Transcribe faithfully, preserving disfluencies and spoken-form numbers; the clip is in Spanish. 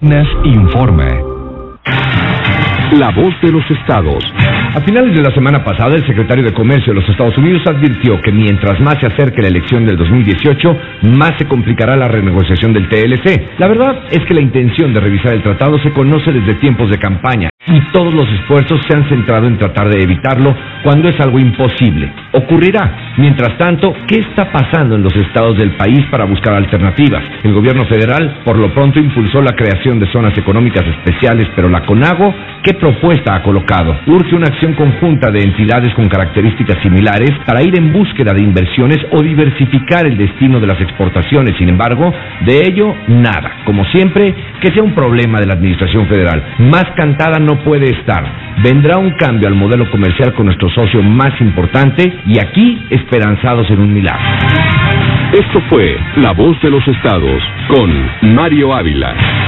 Informa. La voz de los estados. A finales de la semana pasada, el secretario de Comercio de los Estados Unidos advirtió que mientras más se acerque la elección del dos mil dieciocho, más se complicará la renegociación del T L C. La verdad es que la intención de revisar el tratado se conoce desde tiempos de campaña y todos los esfuerzos se han centrado en tratar de evitarlo cuando es algo imposible. Ocurrirá. Mientras tanto, ¿qué está pasando en los estados del país para buscar alternativas? El gobierno federal, por lo pronto, impulsó la creación de zonas económicas especiales, pero la CONAGO, ¿qué propuesta ha colocado? Urge una acción conjunta de entidades con características similares para ir en búsqueda de inversiones o diversificar el destino de las exportaciones. Sin embargo, de ello, nada. Como siempre, que sea un problema de la administración federal. Más cantada no puede estar. Vendrá un cambio al modelo comercial con nuestro socio más importante y aquí esperanzados en un milagro. Esto fue La Voz de los Estados con Mario Ávila.